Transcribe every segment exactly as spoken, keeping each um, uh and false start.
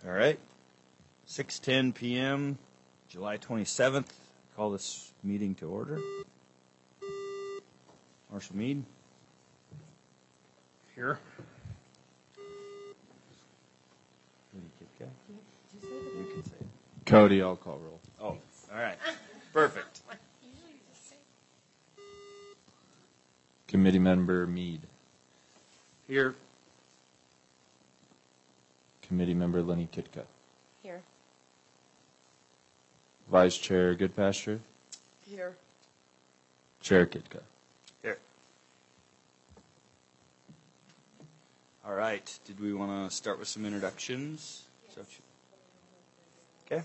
All right. six ten p m, July twenty-seventh. Call this meeting to order. Marshall Mead. Here. You can say it. Cody, I'll call roll. Oh, all right. Perfect. Committee member Mead. Here. Committee member Lenny Kitka. Here. Vice Chair Goodpasture. Here. Chair Kitka. Here. All right. Did we want to start with some introductions? Yes. Okay.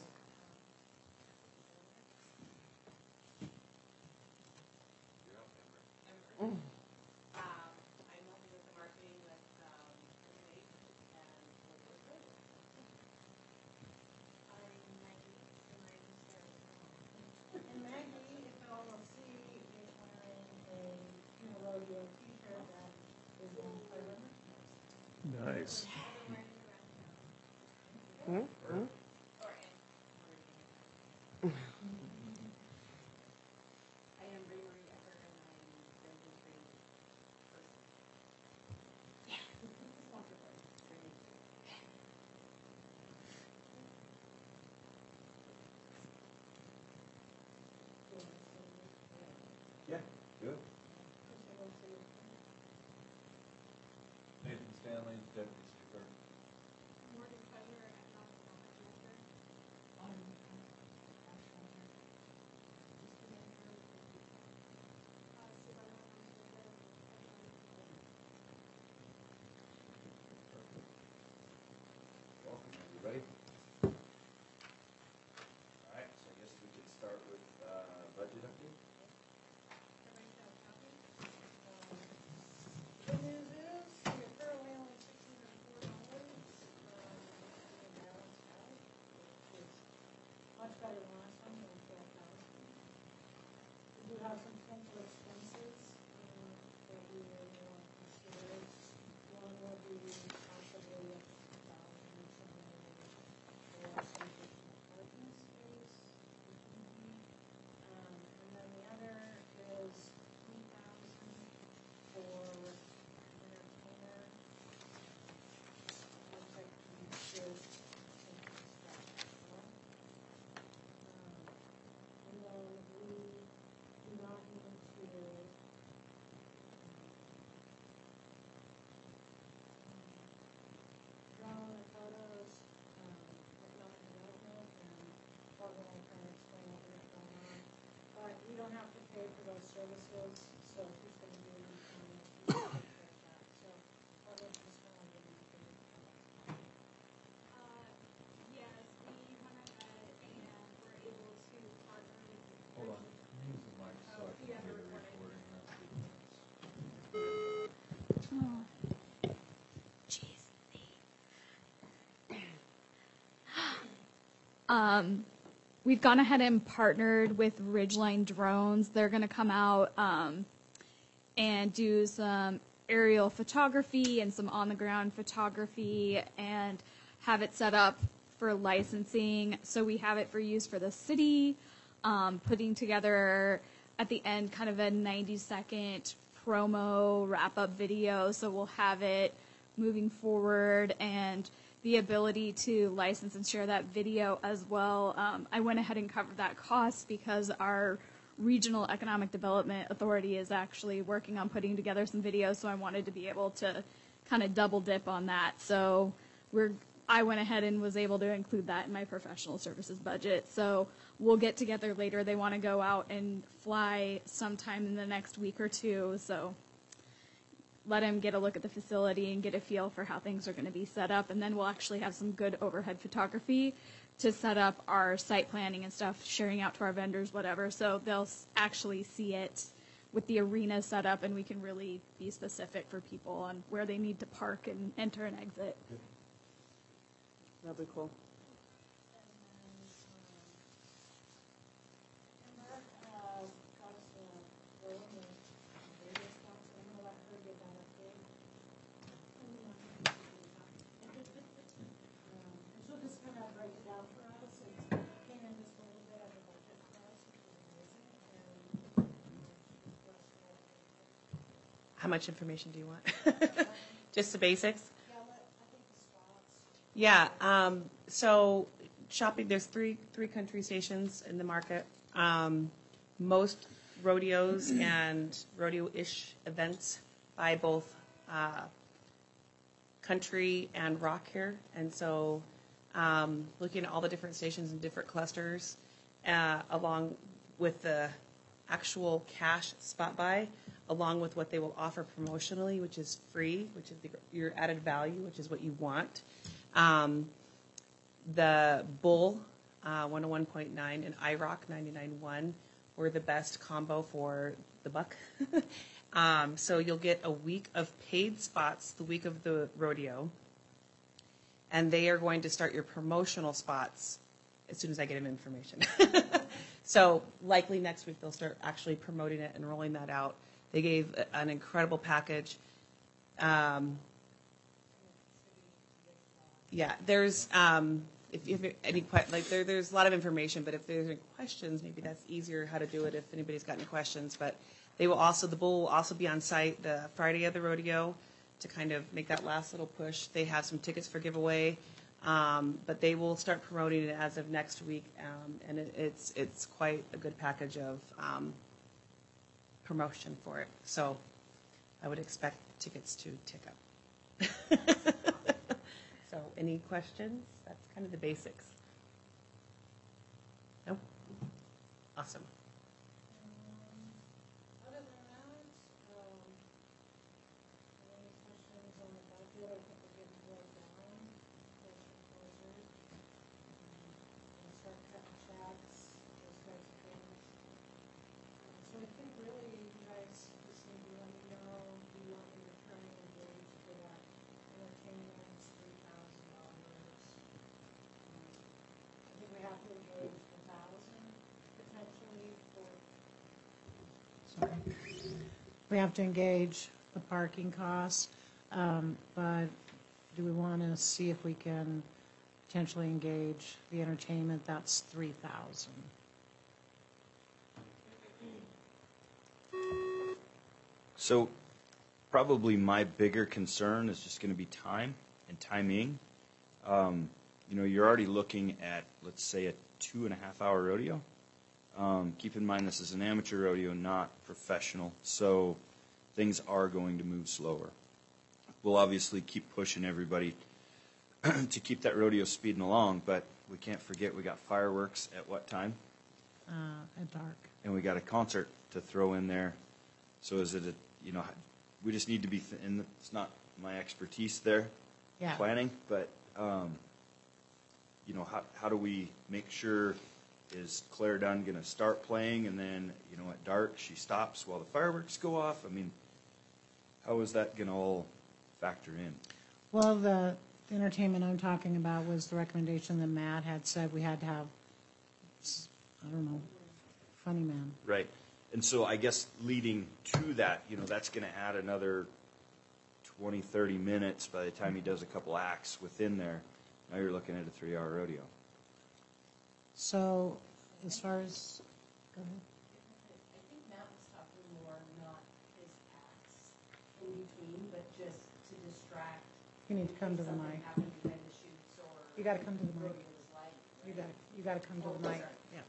Nice. Hmm? Hmm? Yeah. Good. Nathan Stanley, Deputy Speaker. Welcome, everybody. All right, so I guess we could start with uh, budget update. Good news is, you're currently only six hundred and four dollars, um, in balance out, which is much better than last time, than twelve thousand. We do have some potential expenses, um, that we will want to consider. One will be possibly a fifty thousand or something for some additional parking space. Um, and then the other is three thousand for entertainer. Looks like we should think this stuff as well. Um, and then we do not need to draw the photos, um, economic development, and Paul will kind of explain what we have going on. But we don't have to pay for those services, so who's gonna do them, um, we can take care of that, so Paul will just kind of give you the big details. Uh, yes, we went ahead and were able to partner with. Hold on. Use the mic so I can Yeah, hear the we're recording. recording. Jeez. Um, we've gone ahead and partnered with Ridgeline Drones. They're going to come out um, and do some aerial photography and some on-the-ground photography and have it set up for licensing. So we have it for use for the city, um, putting together at the end kind of a ninety second promo wrap-up video. So we'll have it moving forward and the ability to license and share that video as well. Um, I went ahead and covered that cost because our Regional Economic Development Authority is actually working on putting together some videos, so I wanted to be able to kind of double dip on that. So we're I went ahead and was able to include that in my professional services budget. So we'll get together later. They want to go out and fly sometime in the next week or two. So let him get a look at the facility and get a feel for how things are going to be set up. And then we'll actually have some good overhead photography to set up our site planning and stuff, sharing out to our vendors, whatever. So they'll s- actually see it with the arena set up, and we can really be specific for people on where they need to park and enter and exit. That'd be cool. And Mark, uh, got us a room and radio spots, so I'm gonna let her give that update. Um, and she'll just break it down for us. It came in just a little bit of a budget for us, which was amazing, and, um, just blessed with everything. How much information do you want? Just the basics? Yeah, let, I think the spots. Yeah. Um, so shopping, there's three three country stations in the market. Um, most rodeos and rodeo-ish events buy both uh, country and rock here, and so um, looking at all the different stations and different clusters, uh, along with the actual cash spot buy, along with what they will offer promotionally, which is free, which is the, your added value, which is what you want. Um, the Bull uh, one oh one point nine and I ROC ninety-nine point one were the best combo for the buck. um, so you'll get a week of paid spots the week of the rodeo, and they are going to start your promotional spots as soon as I get them information. So likely next week they'll start actually promoting it and rolling that out. They gave an incredible package. Um, yeah, there's um, if you have any que- like there, there's a lot of information, but if there's any questions, maybe that's easier how to do it if anybody's got any questions. But they will also the bull will also be on site the Friday of the rodeo to kind of make that last little push. They have some tickets for giveaway. Um, but they will start promoting it as of next week, um, and it, it's it's quite a good package of um, promotion for it. So I would expect tickets to tick up. So any questions? That's kind of the basics. No? Awesome. Other than that, um, any questions on the budget? I think we're getting way down, closer and closer. Um, We'll start cutting checks, those types of things. Um, So I think really you guys just need to let me know, do you want me to try and engage for that entertainment, three thousand dollars? I think we have to engage a thousand potentially for We have to engage the parking costs, um, but do we want to see if we can potentially engage the entertainment? That's three thousand. So probably my bigger concern is just going to be time and timing. Um, you know, you're already looking at, let's say, a two and a half hour rodeo. Um, keep in mind this is an amateur rodeo, not professional, so things are going to move slower. We'll obviously keep pushing everybody to keep that rodeo speeding along, but we can't forget we got fireworks at what time? Uh, at dark. And we got a concert to throw in there. So is it a, you know, we just need to be, th- and it's not my expertise there, Yeah. planning, but, um, you know, how, how do we make sure, is Claire Dunn going to start playing and then, you know, at dark she stops while the fireworks go off? I mean, how is that going to all factor in? Well, the entertainment I'm talking about was the recommendation that Matt had said we had to have, s- I don't know, Funny Man. Right. And so I guess leading to that, you know, that's going to add another twenty, thirty minutes by the time he does a couple acts within there. Now you're looking at a three-hour rodeo. So, as far as, go ahead. I think Matt was talking more not his acts in between, but just to distract. You need to come to the something mic. happened behind the shoots or. You gotta come to the mic. rodeo was like, You got, you got to come to the mic. Yeah.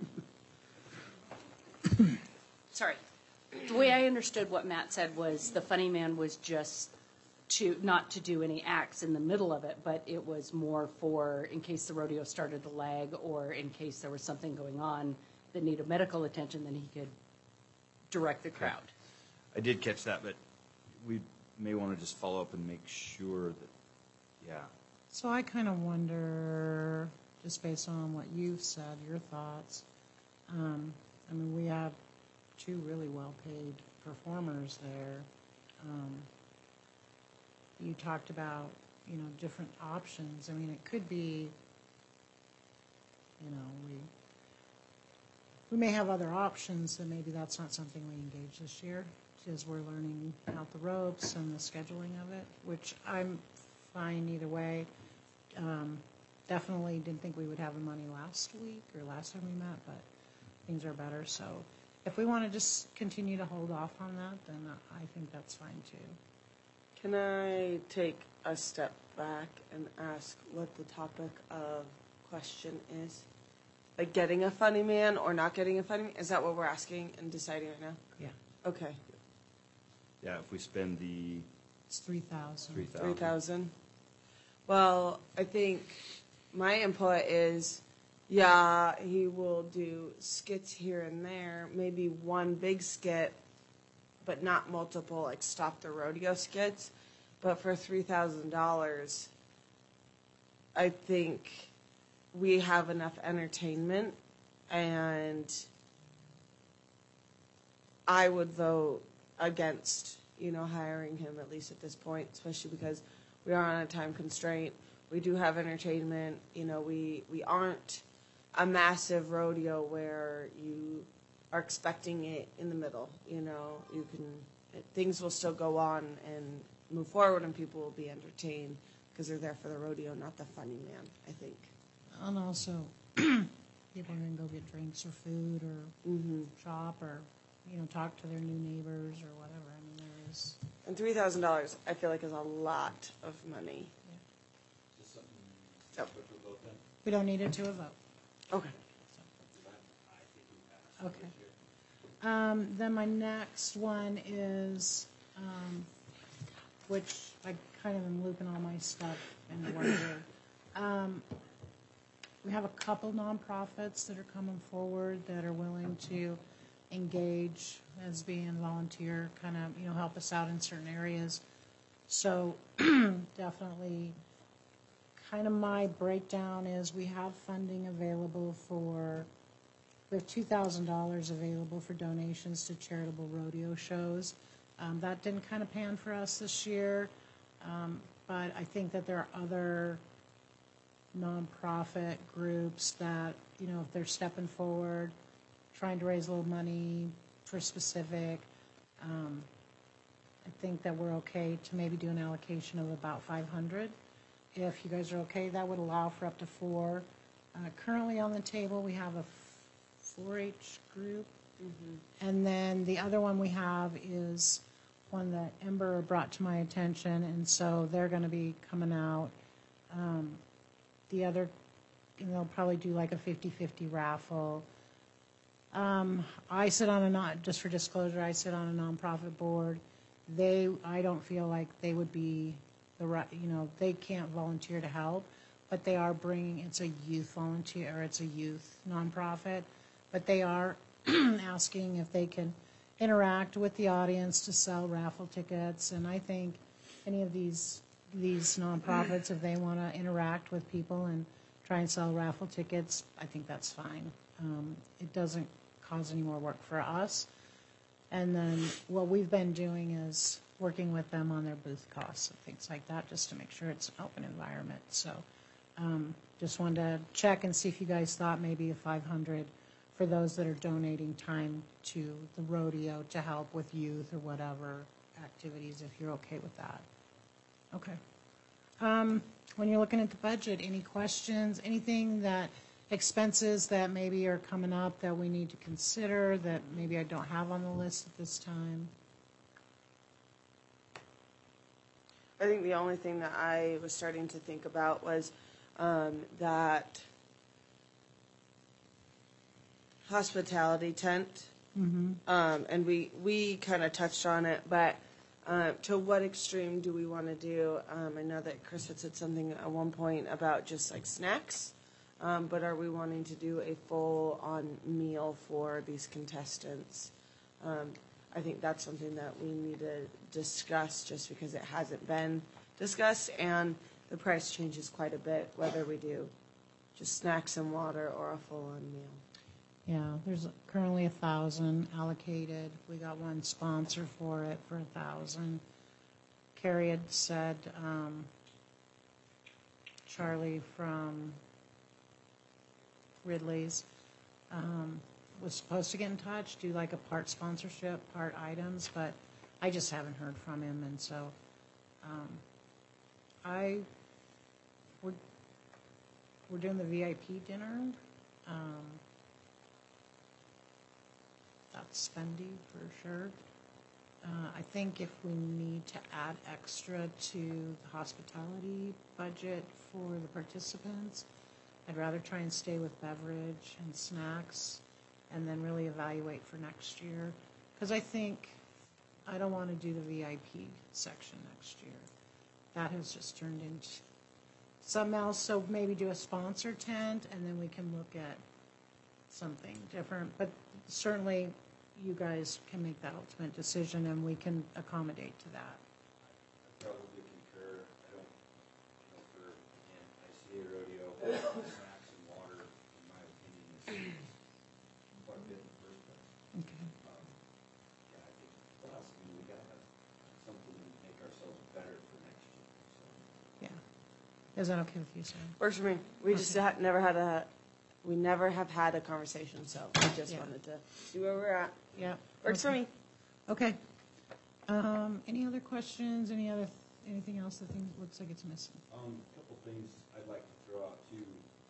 Sorry. The way I understood what Matt said was the Funny Man was just to, not to do any acts in the middle of it, but it was more for in case the rodeo started to lag or in case there was something going on that needed medical attention, then he could direct the crowd. I did catch that, but we may want to just follow up and make sure that, yeah. So I kind of wonder, just based on what you've said, your thoughts, um, I mean, we have two really well-paid performers there. Um, you talked about, you know, different options. I mean, it could be, you know, we we may have other options, and maybe that's not something we engage this year, because we're learning out the ropes and the scheduling of it, which I'm fine either way. Um, definitely didn't think we would have the money last week or last time we met, but things are better. So if we want to just continue to hold off on that, then I think that's fine too. Can I take a step back and ask what the topic of question is? Like getting a funny man or not getting a funny man? Is that what we're asking and deciding right now? Yeah, Okay. Yeah, if we spend the it's three thousand. three Three thousand. thousand. Well, I think my input is, yeah, he will do skits here and there, maybe one big skit, but not multiple, like Stop the Rodeo skits. But for three thousand dollars, I think we have enough entertainment, and I would vote against, you know, hiring him at least at this point, especially because we are on a time constraint. We do have entertainment. You know, we, we aren't a massive rodeo where you are expecting it in the middle. You know, you can, things will still go on and move forward, and people will be entertained because they're there for the rodeo, not the funny man, I think. And also, people are going to go get drinks or food or Mm-hmm. shop or, you know, talk to their new neighbors or whatever. I mean, there is. And three thousand dollars, I feel like, is a lot of money. Just something Yep. to vote then? We don't need it to a vote. Okay. Okay. Um, then my next one is, um, which I kind of am looping all my stuff into one here. Um, we have a couple nonprofits that are coming forward that are willing to engage as being volunteer, kind of, you know, help us out in certain areas. So definitely kind of my breakdown is we have funding available for, we have two thousand dollars available for donations to charitable rodeo shows. Um, that didn't kind of pan for us this year, um, but I think that there are other nonprofit groups that, you know, if they're stepping forward, trying to raise a little money for specific, um, I think that we're okay to maybe do an allocation of about five hundred. If you guys are okay, that would allow for up to four. Uh, currently on the table, we have a four H group. And then the other one we have is one that Ember brought to my attention, and so they're going to be coming out. Um, the other, and they'll probably do like a fifty-fifty raffle. Um, I sit on a non, just for disclosure, I sit on a nonprofit board. They, I don't feel like they would be the right, you know, they can't volunteer to help, but they are bringing, it's a youth volunteer, or it's a youth nonprofit, but they are asking if they can interact with the audience to sell raffle tickets. And I think any of these these nonprofits, if they want to interact with people and try and sell raffle tickets, I think that's fine. Um, it doesn't cause any more work for us. And then what we've been doing is working with them on their booth costs and things like that, just to make sure it's an open environment. So um, just wanted to check and see if you guys thought maybe a five hundred for those that are donating time to the rodeo to help with youth or whatever activities, if you're okay with that. Okay. Um, when you're looking at the budget, any questions, anything that, expenses that maybe are coming up that we need to consider that maybe I don't have on the list at this time? I think the only thing that I was starting to think about was um, that hospitality tent. Mm-hmm. Um, and we, we kind of touched on it, but uh, to what extreme do we want to do? Um, I know that Chris had said something at one point about just like snacks, um, but are we wanting to do a full-on meal for these contestants? Um, I think that's something that we need to discuss just because it hasn't been discussed, and the price changes quite a bit whether we do just snacks and water or a full-on meal. Yeah, there's currently a thousand allocated. We got one sponsor for it for a thousand. Carrie had said, um, Charlie from Ridley's, um, was supposed to get in touch, do like a part sponsorship, part items, but I just haven't heard from him, and so um, I would we're doing the V I P dinner. Um, that's spendy for sure. Uh, I think if we need to add extra to the hospitality budget for the participants, I'd rather try and stay with beverage and snacks and then really evaluate for next year. Because I think I don't want to do the V I P section next year. That has just turned into something else. So maybe do a sponsor tent and then we can look at something different. But certainly you guys can make that ultimate decision and we can accommodate to that. I probably concur. I don't, you know, for, again, I C A rodeo, snacks and water, in my opinion, is quite a bit in the first place. Okay. Um, yeah, I think for us, I mean, we gotta have something to make ourselves better for next year, so. Yeah. Is that okay with you, Sarah? Works for me. We just ha- never had a, we never have had a conversation, so we just Yeah. wanted to see where we're at. Yeah. Works for Okay. me. Okay. Um, any other questions? Any other, anything else that things, looks like it's missing? Um, a couple things I'd like to throw out too.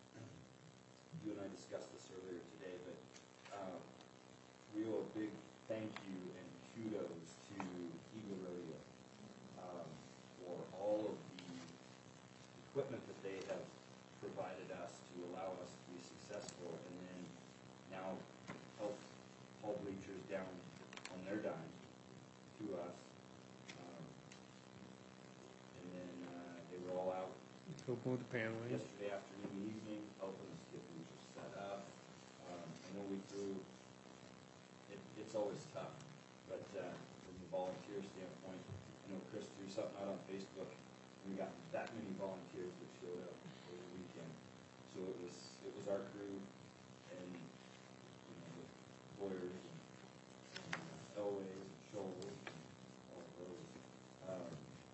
You and I discussed this earlier today, but, um, we owe a big thank you and kudos to Eagle Rodeo, um, for all of the equipment that they have provided us to allow us to be successful, and then now help haul bleachers down on their dime to us. Um, And then, uh, they were all out Helping with the paneling. yesterday afternoon, and evening, helping us get bleachers set up. Um, I know we threw, it, it's always tough, but, uh, from the volunteer standpoint, I know Chris threw something out on Facebook, and we got that many volunteers that showed up over the weekend. So it was, it was our crew and, you know, the Boyers and, and uh, Elways and Shoals and all of those. Um,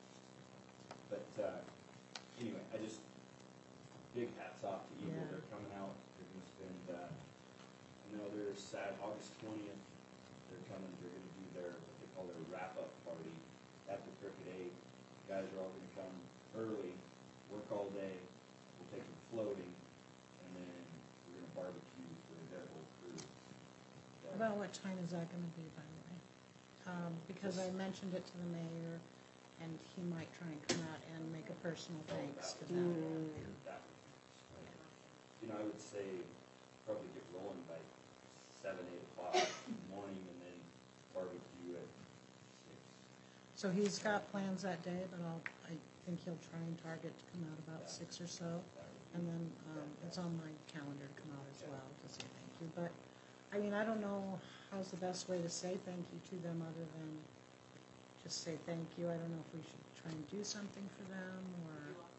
But, uh, anyway, I just, big hats off to Eagle, Yeah. they're coming out, they're gonna spend, uh, another Sat, August twentieth, they're coming, they're gonna do their, what they call their wrap-up party at the Crooked Eight. Guys are all gonna come early, work all day, we'll take them floating, and then we're gonna barbecue for their whole crew. So- About what time is that gonna be, by the way? Um, because I mentioned it to the mayor, and he might try and come out and make a personal thanks to them. That would be nice. You know, I would say probably get rolling by seven, eight o'clock in the morning, and then barbecue at six. So he's got plans that day, but I'll, I think he'll try and target to come out about six or so. And then, um, it's on my calendar to come out as well to say thank you. But, I mean, I don't know how's the best way to say thank you to them other than just say thank you. I don't know if we should try and do something for them or.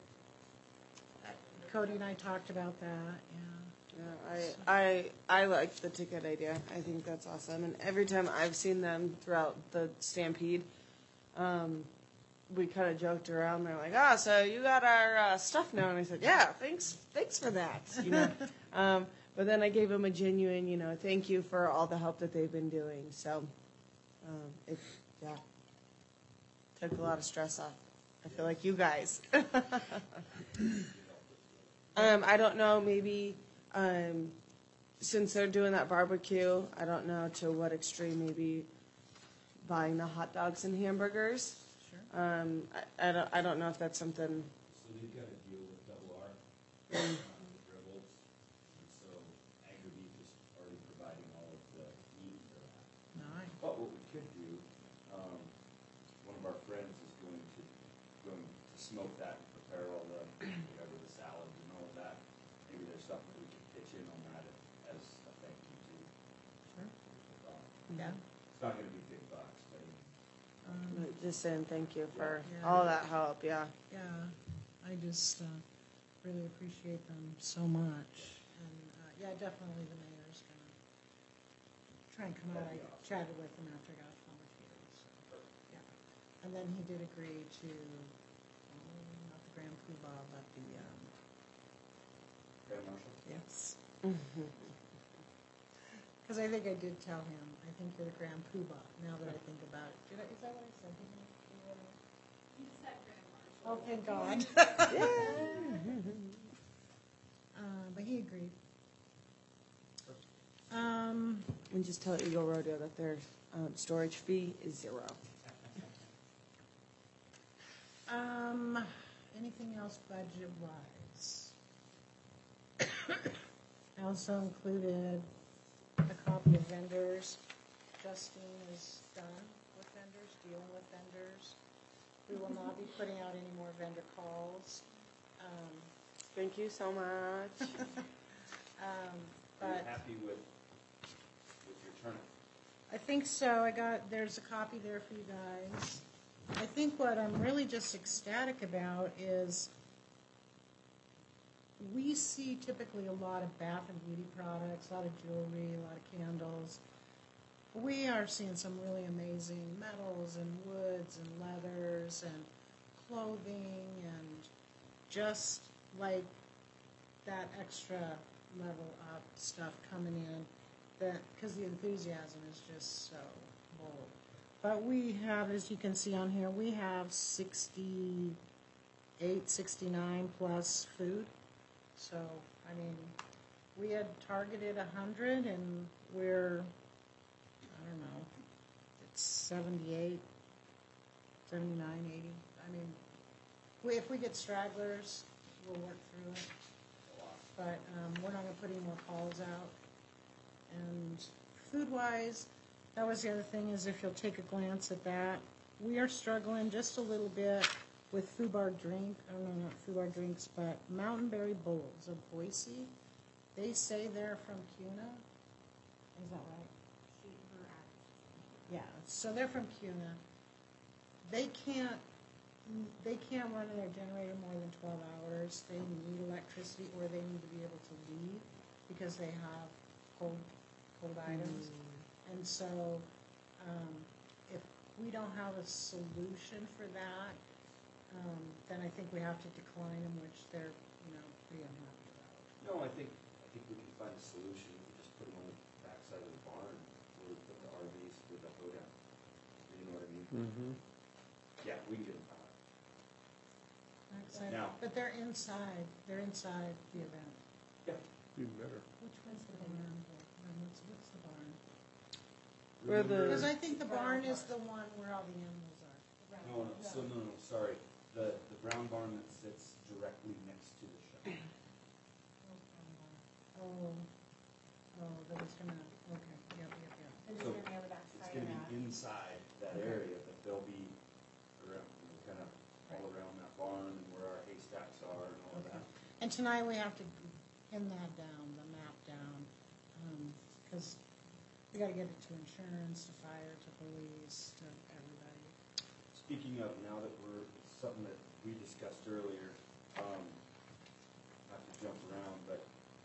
Uh, Cody and I talked about that, yeah. Yeah, I, I, I like the ticket idea. I think that's awesome. And every time I've seen them throughout the Stampede, um, we kind of joked around. They're like, "Ah, so you got our uh, stuff now?" And I said, "Yeah, thanks, thanks for that." You know. um, but then I gave them a genuine, you know, thank you for all the help that they've been doing. So, um, it, yeah, took a lot of stress off. I feel like you guys. um, I don't know, maybe. Um, since they're doing that barbecue, I don't know to what extreme maybe buying the hot dogs and hamburgers. Sure. Um, I, I don't I don't know if that's something. So they've got a deal with Double R, um, with Rebels, and so Agri Beef is already providing all of the meat for that. Nice. But what we could do, um, one of our friends is going to, going to smoke that and prepare all the, whatever, the salads and all of that. Maybe there's something we can pitch in on that as a thank you too. Sure. Um, Yeah. It's not gonna be big bucks, but I mean, Um, Just saying thank you for Yeah. all that help. Yeah. Yeah, I just uh, really appreciate them so much. And, uh, yeah, definitely the mayor's gonna try and come out. I chatted with him after I got off phone with you, so, yeah. And then he did agree to, oh, not the Grand Poobah, but the, um, Grand Marshal? yes. Because I think I did tell him, I think you're the Grand Poobah, now that I think about it. Did I, is that what I said? Did I- did I- You said Grand Marshal. Oh, thank God. Agreed. Um, And just tell Eagle Rodeo that their um, storage fee is zero. um, anything else budget-wise? I also included a copy of vendors. Justine is done with vendors, dealing with vendors. We will not be putting out any more vendor calls. Um, Thank you so much. um, Are you but happy with, with your turnout? I think so. I got, there's a copy there for you guys. I think what I'm really just ecstatic about is we see typically a lot of bath and beauty products, a lot of jewelry, a lot of candles. We are seeing some really amazing metals and woods and leathers and clothing and just like that extra level up stuff coming in, that because the enthusiasm is just so bold. But we have, as you can see on here, we have sixty-eight, sixty-nine plus food. So, I mean, we had targeted one hundred and we're, I don't know, it's seventy-eight, seventy-nine, eighty. I mean, we, if we get stragglers, we'll work through it. But um, we're not going to put any more calls out. And food-wise, that was the other thing, is if you'll take a glance at that, we are struggling just a little bit with Fubar Drink, oh no, not Fubar Drinks, but Mountain Berry Bowls of Boise. They say they're from Cuna. Is that right? Yeah, so they're from Cuna. They can't, they can't run their generator more than twelve hours. They need electricity, or they need to be able to leave because they have cold, cold items. And so, um, if we don't have a solution for that, um, then I think we have to decline them, which they're, you know, pretty unhappy about. No, I think, I think we can find a solution. We just put them on the backside of the barn where we put the R Vs with the hoedown. You know what I mean? Mm-hmm. Yeah, we can get them out. Backside- Now- But they're inside, they're inside the event. Yeah. Even better. Which one's the barn? Um, What's, what's the barn? Where the- Because I think the barn is the one where all the animals are. No, no, so, no, no, sorry. The, the brown barn that sits directly next to the shop. Oh, oh, that was gonna, okay, yep, yep, yep. They're So, just gonna be able to It's fire gonna that. be inside that area, but they'll be around, you know, kind of all around that barn and where our haystacks are and all of that. And tonight we have to pin that down, the map down, because we gotta get it to insurance, to fire, to police, to everybody. Speaking of, now that we're, something that we discussed earlier, um, not to jump around, but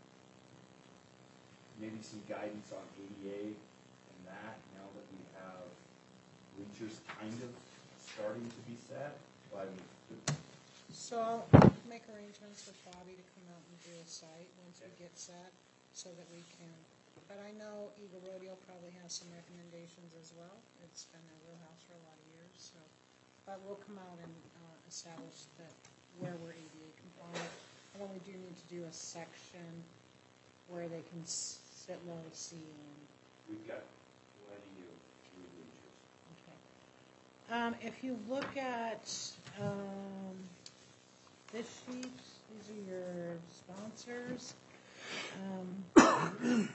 maybe some guidance on A D A and that, now that we have bleachers kind of starting to be set. Well, I mean, So I'll make arrangements with Bobby to come out and do a site once we get set, so that we can, but I know Eagle Rodeo probably has some recommendations as well. It's been their wheelhouse for a lot of years, so, but we'll come out and uh, establish that where we're A D A compliant. And then we do need to do a section where they can s- sit low, see, and we've got plenty of new bleachers. okay. Um, if you look at, um, this sheet, these are your sponsors. Um,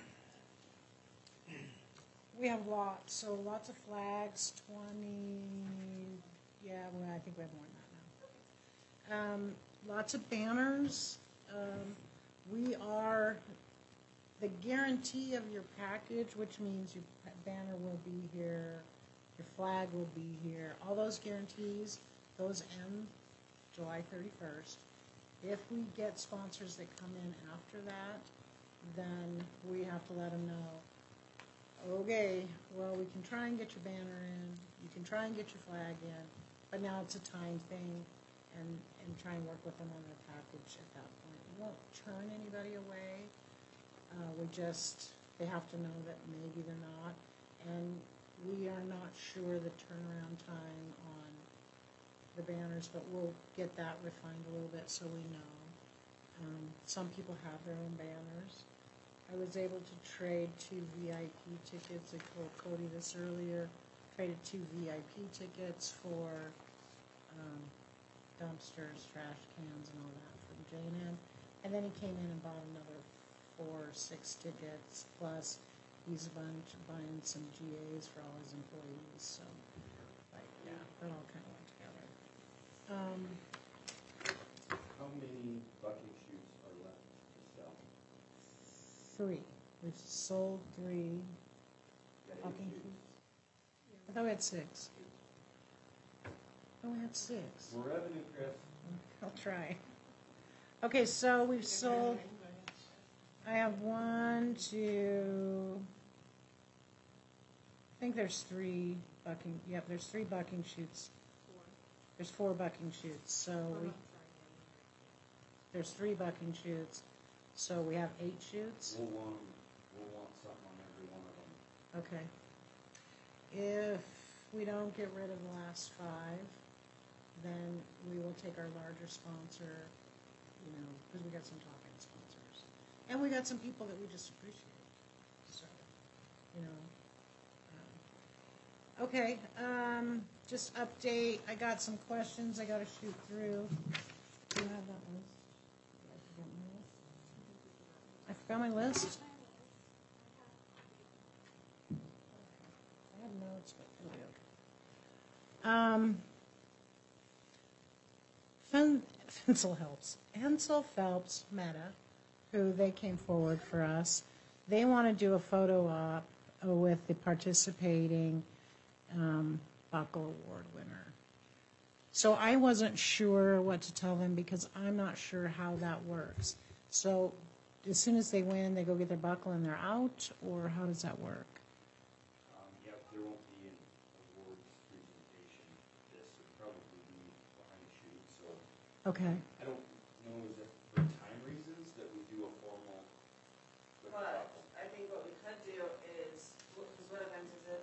we have lots, so lots of flags, twenty, yeah, well, I think we have more than that now. Um, lots of banners. Um, we are, the guarantee of your package, which means your pa- banner will be here, your flag will be here, all those guarantees, those end July thirty-first. If we get sponsors that come in after that, then we have to let them know, okay, well, we can try and get your banner in, you can try and get your flag in, but now it's a time thing, and, and try and work with them on their package at that point. We won't turn anybody away. Uh, we just, they have to know that maybe they're not. And we are not sure the turnaround time on the banners, but we'll get that refined a little bit so we know. Um, some people have their own banners. I was able to trade two V I P tickets. I told Cody this earlier. Traded two V I P tickets for um, dumpsters, trash cans, and all that from J and M. And then he came in and bought another four, six tickets. Plus, he's a bunch buying some G As for all his employees. So, like, yeah, that all kind of went together. Um, How many bucking chutes are left to sell? three. We've sold three. Got eight Bucking chutes. I thought we had six. Oh, we had six. More revenue, Chris. I'll try. Okay, so we've sold, I have one, two, I think there's three bucking, yep, there's three bucking chutes. There's four bucking chutes, so we, there's three bucking chutes, so we have eight chutes. We'll want, we'll want something on every one of them. Okay. If we don't get rid of the last five, then we will take our larger sponsor, you know, because we got some talking sponsors. And we got some people that we just appreciate. So, you know. Um, okay, um, just update. I got some questions I got to shoot through. Do you have that list? I forgot my list. I have notes, but it'll be okay. Um, Fen- Fensel helps. Hensel Phelps Meta, who they came forward for us. They want to do a photo op with the participating um, Buckle Award winner. So I wasn't sure what to tell them because I'm not sure how that works. So as soon as they win, they go get their buckle and they're out, or how does that work? Um, yep, there won't be an awards presentation. This would probably be behind the chute, so Okay. I don't know, is it for time reasons that we do a formal with the But couple? I think what we could do is, because what event is it?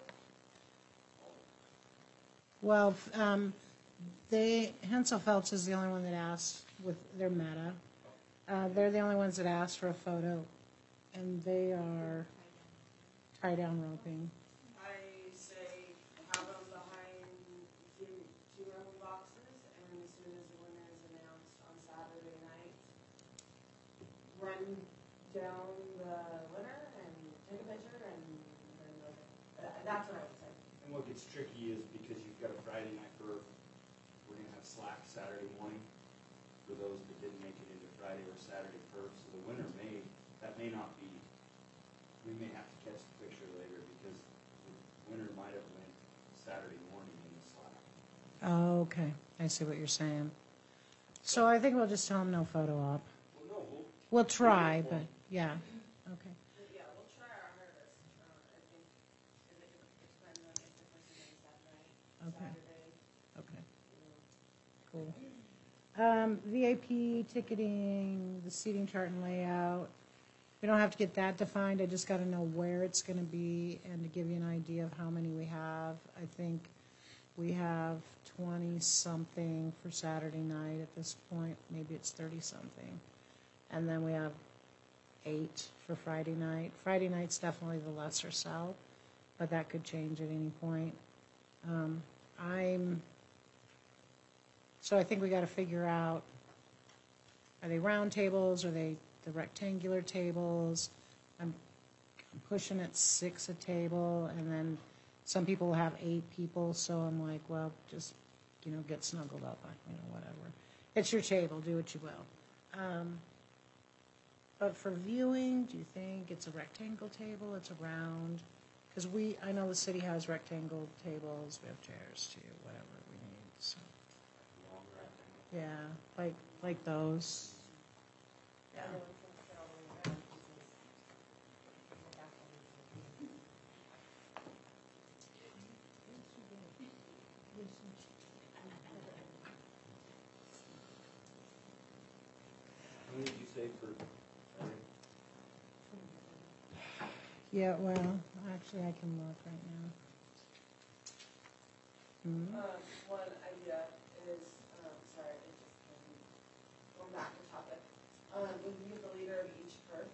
Well, f- um, they, Hensel Phelps is the only one that asked with their meta. Uh, they're the only ones that asked for a photo, and they are tie down roping. I say have them behind two, two roping boxes, and as soon as the winner is announced on Saturday night, run down the winner and take a picture and then go. Uh, That's what I would say. And what gets tricky is because you've got a Friday night berth, we're gonna have slack Saturday morning for those that didn't make it into Friday or Saturday perf, so the winner may, that may not be, we may have to catch the picture later because the winner might have went Saturday morning in the slack. Oh, okay. I see what you're saying. So I think we'll just tell them no photo op. Well, no, we'll. We'll try, but yeah. Okay. Yeah, we'll try our hardest. Uh, I think if it it depends on if the person is that night, Okay. Saturday, Okay. you know. Cool. Um, V I P ticketing, the seating chart and layout. We don't have to get that defined. I just got to know where it's going to be and to give you an idea of how many we have. I think we have twenty-something for Saturday night at this point. Maybe it's thirty-something. And then we have eight for Friday night. Friday night's definitely the lesser sell, but that could change at any point. Um, I'm... So I think we got to figure out, are they round tables? Are they the rectangular tables? I'm I'm pushing at six a table, and then some people will have eight people, so I'm like, well, just, you know, get snuggled up, you know, whatever. It's your table, do what you will. Um, but for viewing, do you think it's a rectangle table, it's a round? Because we, I know the city has rectangle tables, we have chairs too, whatever we need, so. Long rectangle. Yeah, like, like those. Yeah. And then we can sit all the way around because the back one is- How many did you say for Friday? Yeah, well, actually, I can look right now. Hmm. Um, one idea is, um, sorry, it just, um, going back to topic. um, we can get the leader of each perf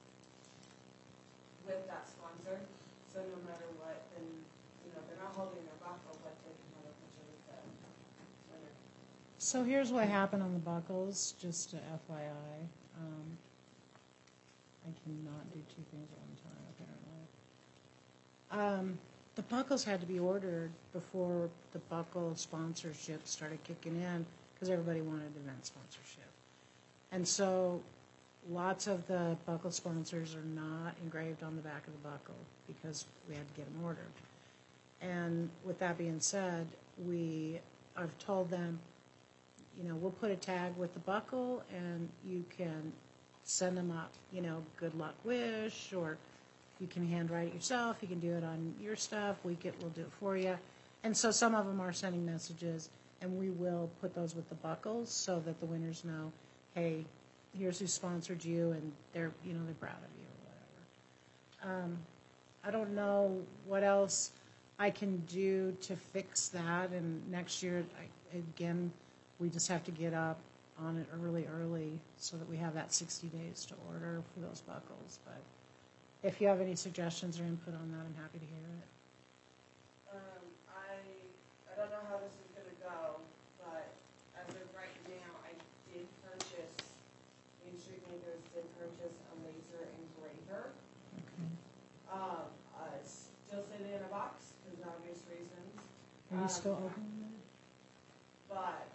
with that sponsor, so no matter what, then, you know, they're not holding their buckle, but they can have a picture with the winner. So here's what happened on the buckles, just to F Y I. Um, I cannot do two things at one time, apparently. Um, the buckles had to be ordered before the buckle sponsorship started kicking in, because everybody wanted event sponsorship. And so lots of the buckle sponsors are not engraved on the back of the buckle because we had to get them ordered. And with that being said, we, I've told them, you know, we'll put a tag with the buckle and you can send them up, you know, good luck wish, or you can handwrite it yourself, you can do it on your stuff, we get, we'll do it for you. And so some of them are sending messages, and we will put those with the buckles so that the winners know, hey, here's who sponsored you, and they're, you know, they're proud of you or whatever. Um, I don't know what else I can do to fix that, and next year, I, again, we just have to get up on it early, early, so that we have that sixty days to order for those buckles. But if you have any suggestions or input on that, I'm happy to hear it. Um, I, I don't know how this is gonna go, but as of right now, I did purchase, Main Street Makers did purchase a laser engraver. Okay. Um, uh, it's still sitting in a box, because obvious reasons. Are you Um, still opening it? But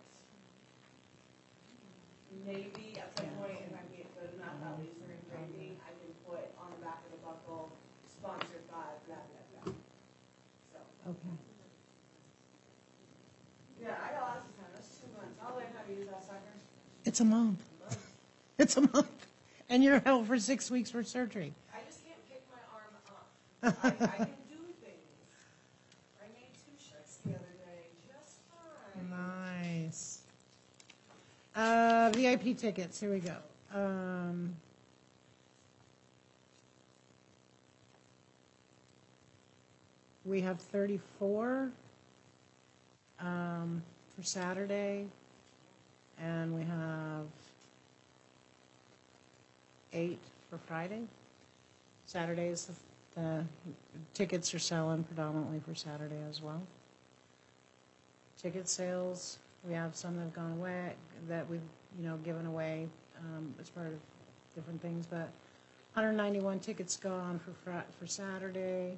maybe at some point, if I get good enough at laser engraving, I can put on the back of the buckle, sponsored by blah, blah, blah. So, Okay. yeah, I got lots of time, that's two months, I'll learn how to use that sucker. It's a month. It's a month. And you're held for six weeks for surgery. I just can't pick my arm up. I, I can do things. I made two shirts the other day, just fine. Nice. Uh, V I P tickets, here we go. Um, we have thirty-four um, for Saturday, and we have eight for Friday. Saturdays, the, the tickets are selling predominantly for Saturday as well. Ticket sales, we have some that have gone away, that we've, you know, given away um, as part of different things, but one hundred ninety-one tickets gone for Fri- for Saturday,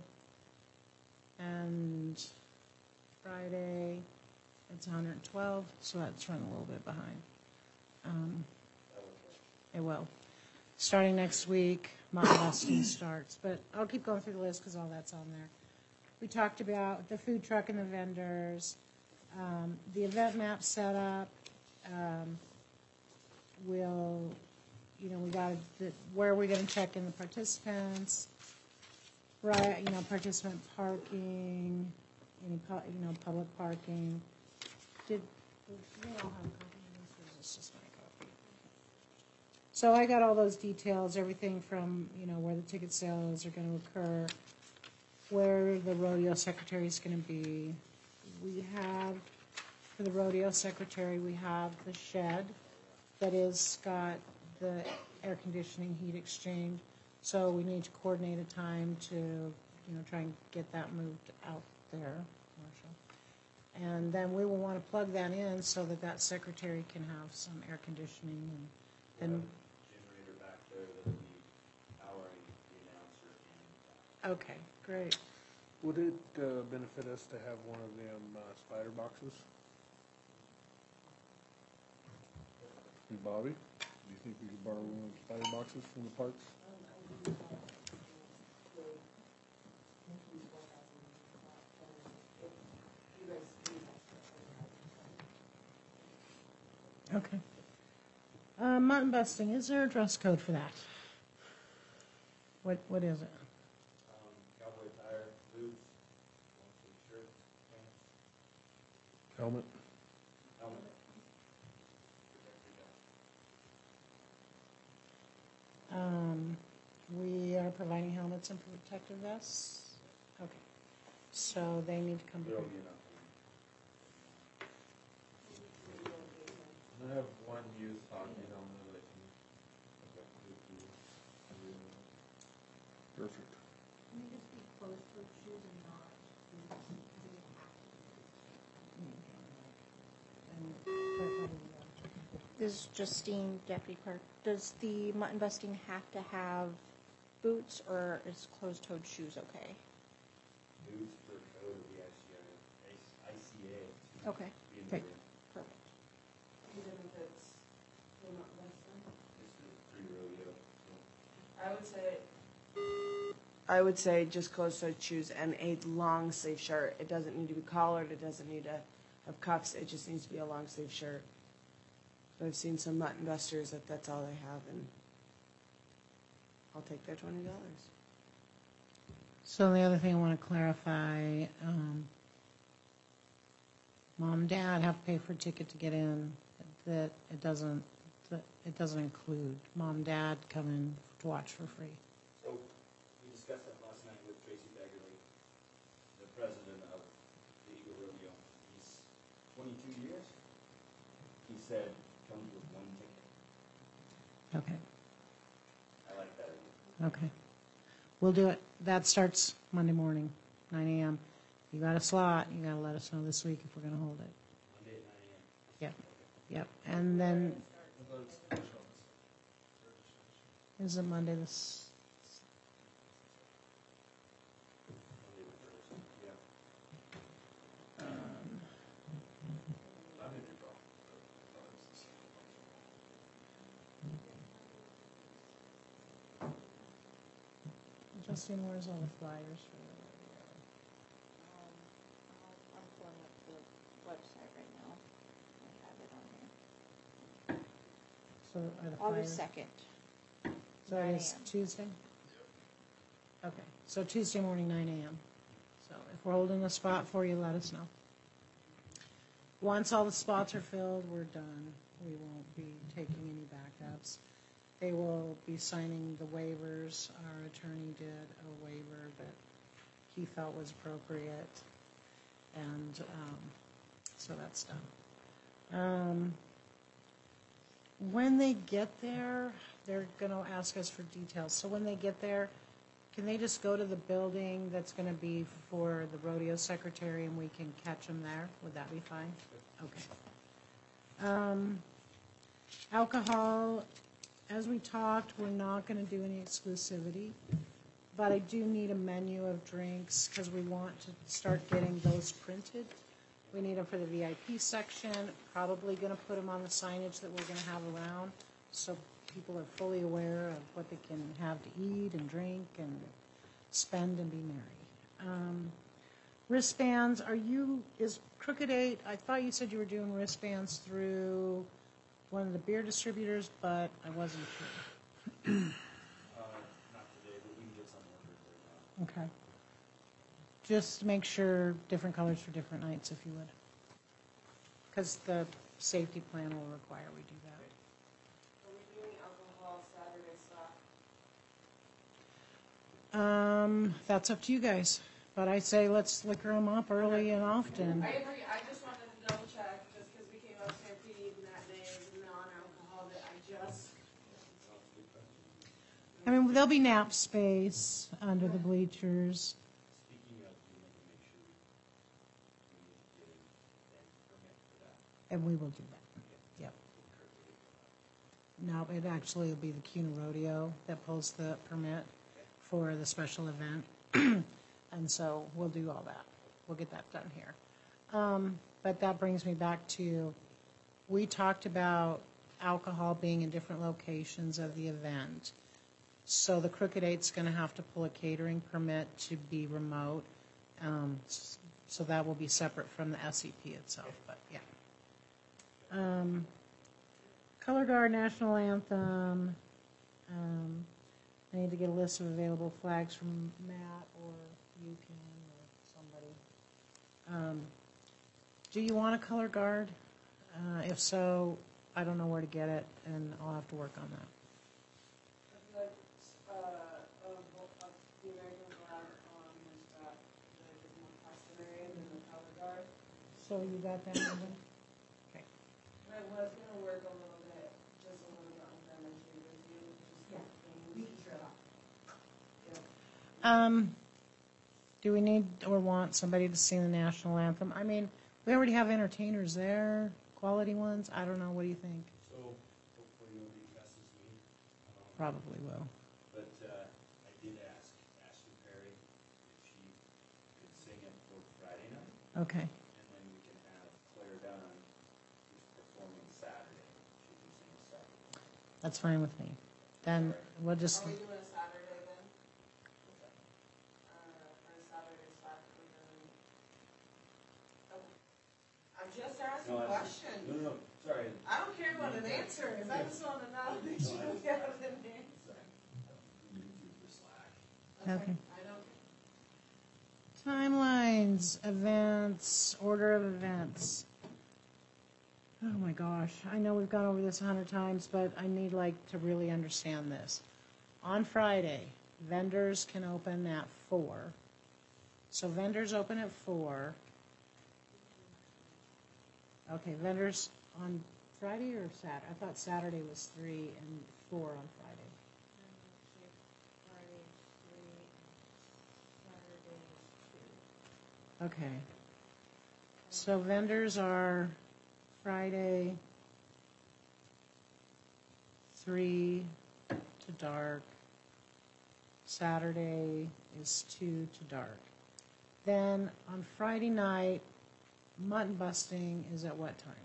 and Friday, it's one hundred twelve, so that's running a little bit behind. Um, It will. Starting next week, Mountain Busting starts, but I'll keep going through the list because all that's on there. We talked about the food truck and the vendors, um, the event map setup. Um, we'll, you know, we got the, where are we going to check in the participants? Right, you know, participant parking, any, pu- you know, public parking. Did, did we all have a copy of this, or is this just my copy? So I got all those details, everything from, you know, where the ticket sales are going to occur, where the rodeo secretary is going to be. We have, for the rodeo secretary, we have the shed that is got the air conditioning, heat exchange. So we need to coordinate a time to, you know, try and get that moved out there, Marshall. And then we will want to plug that in so that that secretary can have some air conditioning and then. Generator back there that'll be powering the announcer and. Okay, great. Would it uh, benefit us to have one of them uh, spider boxes? Hey, Bobby, do you think we could borrow one of the spider boxes from the parks? Okay. Uh, mutton busting, is there a dress code for that? What, what is it? Um, cowboy attire, boots, long sleeve shirt, pants, Helmet? helmet. Protect your back. Um, we are providing helmets and protective vests? Okay. So they need to come. There'll be enough. I have one used hockey helmet that I can Perfect. Can they just be closed-toed shoes and not boots? Do they have to be? And, This is Justine, Deputy Clerk. Does the mutton busting have to have boots, or is closed-toed shoes okay? Boots per code of the I C A. I C A. Okay, Be in Okay. the- perfect. Even if it's, they're not Western? It's the three rodeo. so. I would say. I would say just closed-toed shoes and a long sleeve shirt. It doesn't need to be collared. It doesn't need to have cuffs. It just needs to be a long sleeve shirt. So I've seen some mutton busters that that's all they have, and I'll take their twenty dollars. So the other thing I want to clarify, um, mom, dad have to pay for a ticket to get in. That it doesn't, that it doesn't include mom, dad come in to watch for free. So, we discussed that last night with Tracy Beggerly, the president of the Eagle Rodeo. He's twenty-two years. He said, come with one ticket. Okay, I like that idea. okay. We'll do it. That starts Monday morning, nine a.m. You got a slot, you got to let us know this week if we're going to hold it. Monday at nine a.m. Yep, yep. And then, is it Monday this? Monday the first, yeah. um, Justine, where's all the flyers for the Um, I'll- I'm pulling up the website right now. I have it on here. So are the flyers? August second. So it nine is a m. Tuesday? Okay, so Tuesday morning, nine a.m. So if we're holding a spot for you, let us know. Once all the spots are filled, we're done. We won't be taking any backups. They will be signing the waivers. Our attorney did a waiver that he felt was appropriate. And um, so that's done. Um, When they get there, they're going to ask us for details. So when they get there, can they just go to the building that's going to be for the rodeo secretary and we can catch them there? Would that be fine? Okay. Um, Alcohol, as we talked, we're not going to do any exclusivity, but I do need a menu of drinks because we want to start getting those printed. We need them for the V I P section, probably going to put them on the signage that we're going to have around so people are fully aware of what they can have to eat and drink and spend and be merry. Um, wristbands, are you, is Crooked Eight, I thought you said you were doing wristbands through one of the beer distributors, but I wasn't sure. Uh, not today, but we can get some orders right now. Okay. Just make sure different colors for different nights, if you would. Because the safety plan will require we do that. Are we doing alcohol Saturday slot? Um, that's up to you guys. But I say let's liquor them up early and often. I agree. I just wanted to double check, just because we came out Stampede and that day is non-alcohol, that I just. I mean, there'll be nap space under the bleachers. Speaking of, we need to make sure we, we need to get a permit for that. And we will do that. Yep. No, it actually will be the CUNA Rodeo that pulls the permit for the special event. And so we'll do all that. We'll get that done here. Um, but that brings me back to, we talked about alcohol being in different locations of the event. So the Crooked Eight's going to have to pull a catering permit to be remote. Um, s- so that will be separate from the S E P itself, but yeah. Um, Color Guard National Anthem. Um, I need to get a list of available flags from Matt or you can or somebody. Um, do you want a color guard? Uh, if so, I don't know where to get it, and I'll have to work on that. Like, uh, of, of the American flag on his back, that is more customary than the color guard. So you got that, Megan? Okay. And I was gonna work a little bit, just a little bit on chemistry with you, just Yeah. things. Yeah. Um, do we need or want somebody to sing the national anthem? I mean, we already have entertainers there, quality ones. I don't know. What do you think? So hopefully nobody cusses me. Um, Probably will. But uh, I did ask Ashley Perry if she could sing it for Friday night, Okay. and then we can have Claire Dunn, who's performing Saturday. She can sing Saturday. That's fine with me. Then we'll just, Are we doing a Saturday then? Uh, for a Saturday slot, we're doing. Okay. I'm just asking No, a I- question. No, no, no, sorry. I don't care what an answer is, I just wanna know that you have an answer. Sorry. YouTube for Slack. okay. I don't. Timelines, events, order of events. Oh my gosh, I know we've gone over this a hundred times, but I need like to really understand this. On Friday, vendors can open at four. So vendors open at four. Okay, vendors on Friday or Sat? I thought Saturday was three and four on Friday. Okay. So vendors are Friday, three to dark. Saturday is two to dark. Then on Friday night, mutton busting is at what time?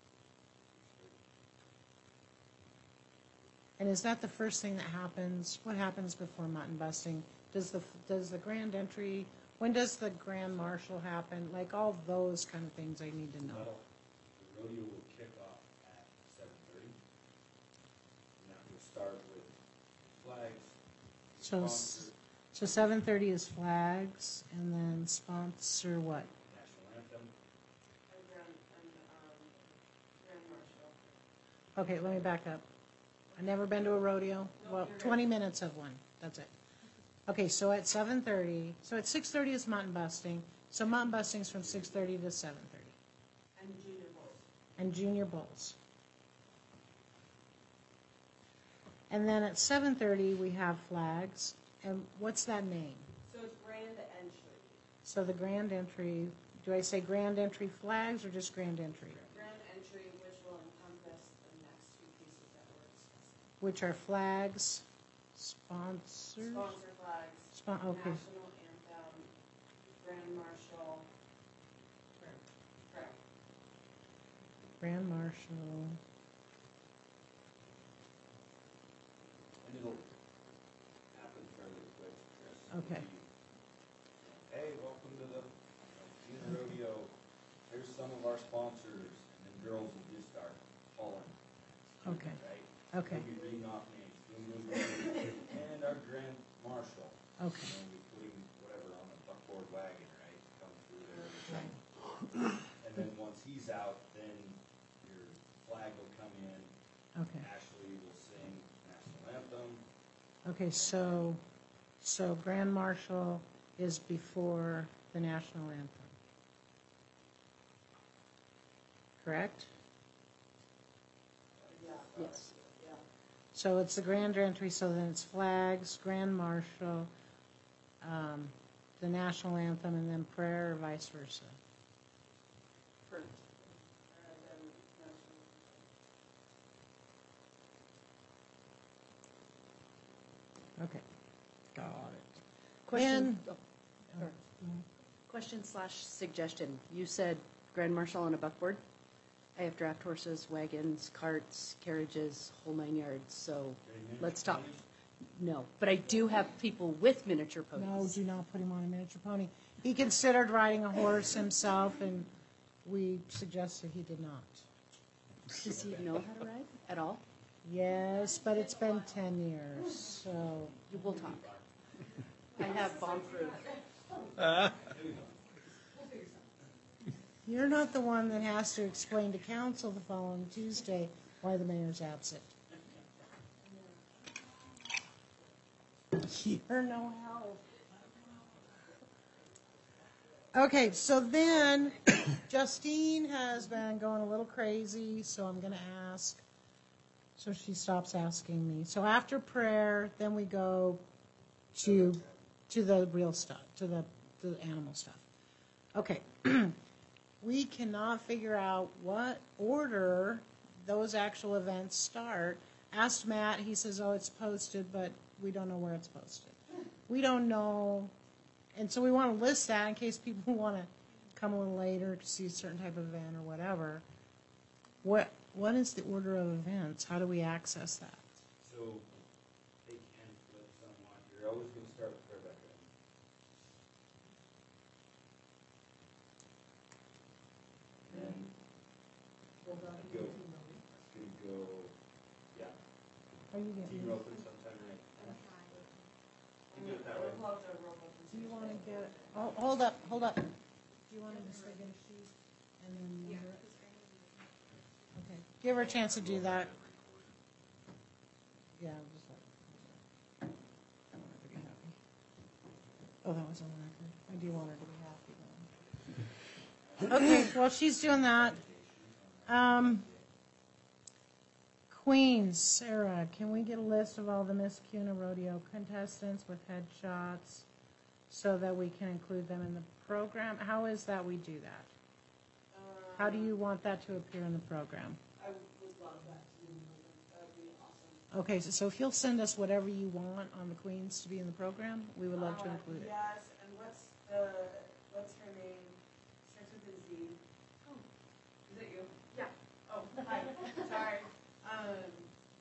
And is that the first thing that happens? What happens before mutton busting? Does the, does the grand entry, when does the grand marshal happen? Like all those kind of things I need to know. Well, the rodeo will kick off at seven thirty. And that will start with flags, So, sponsor, so seven thirty is flags, and then sponsor what? national anthem. And Grand, and, um, Grand Marshal. Okay, let me back up. I've never been to a rodeo. Well, twenty minutes of one. That's it. Okay, so at seven thirty, so at six thirty is mutton busting. So mutton busting's from six thirty to seven thirty. And Junior Bowls. And junior bowls. And then at seven thirty, we have flags. And what's that name? So it's grand entry. So the grand entry, do I say grand entry flags or just grand entry? Grand entry, which will encompass the next two pieces that we're discussing. Which are flags, sponsors? Sponsor flags. Spon- okay. National anthem, Grand Marshal. Correct. Grand Marshal. And it'll happen fairly quick, Chris. Okay. Hey, welcome to the Junior Rodeo. Here's some of our sponsors, and then girls will just start calling. Okay. Right? Okay. They'll be reading off names. Boom, boom, boom. And our grand marshal. Okay. And we putting whatever on the buckboard wagon, right? Come through there. Right. And then once he's out, then your flag will come in. Okay. Ashley will sing national anthem. Okay, so, so Grand Marshal is before the national anthem. Correct? Yes. So it's the grand entry, so then it's flags, Grand Marshal, um, the national anthem, and then prayer, or vice versa. For- Okay, got it. Question, And- oh, sorry. Question slash suggestion. You said grand marshal on a buckboard. I have draft horses, wagons, carts, carriages, whole nine yards, so Very miniature let's talk. ponies. No, but I do have people with miniature No, ponies. do not put him on a miniature pony. He considered riding a horse himself, and we suggested he did not. Does he know how to ride at all? Yes, but it's been ten years, so. You will talk. I have bomb proof. You're not the one that has to explain to council the following Tuesday why the mayor's absent. You're no help. Okay, so then Justine has been going a little crazy, so I'm going to ask. So she stops asking me. So after prayer, then we go to to the real stuff, to the, to the animal stuff. Okay. We cannot figure out what order those actual events start. Asked Matt, he says, oh, it's posted, but we don't know where it's posted. We don't know, and so we want to list that in case people want to come a little later to see a certain type of event or whatever. What What is the order of events? How do we access that? So they can flip somewhat. You're always going to start with Fairback. And then go, it's going to go, yeah. Are you Team getting? Roper sometime right. You do it that way. Do you want to get? Oh, hold up, hold up. Do you want to just get a sheet and then number it? Okay, give her a chance to do that. Yeah, I'll just like. I want her to be happy. Oh, that was on record. I do want her to be happy. Though. Okay, well, she's doing that. Um, Queens, Sarah, can we get a list of all the Miss Cuna Rodeo contestants with headshots so that we can include them in the program? How is that we do that? How do you want that to appear in the program? I would love that to be moving. That would be awesome. Okay, so, so if you'll send us whatever you want on the Queens to be in the program, we would love to include it. Yes, and what's the, what's her name? Starts with a Z. Oh. Is it you? Yeah. Oh, hi, sorry. Um,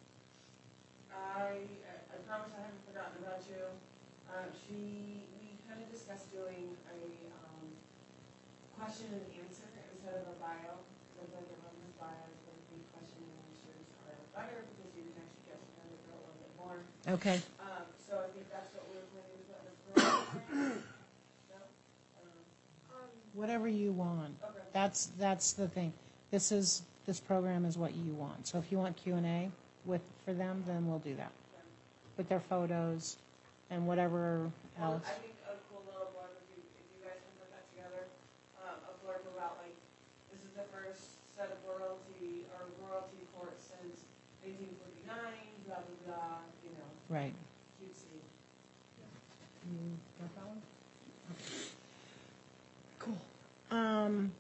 I, I promise I haven't forgotten about you. Um, she, we kind of discussed doing a, um, question and answer instead of a bio. Because I feel like everyone's bios, but the question and answers are better because you can actually get to know the girl a little bit more. Okay. Um, so I think that's what we were planning to put in the program. No? Um, Whatever you want. Okay. That's, that's the thing. This is, this program is what you want. So if you want Q and A with, for them, then we'll do that. With their photos and whatever Well, else. I think a cool little blurb, if you, if you guys can put that together, um, a blurb about like, this is the first set of royalty, or royalty court since eighteen forty-nine, blah, blah, blah, you know, Right. cutesy. You got that one? Okay. Cool. Um,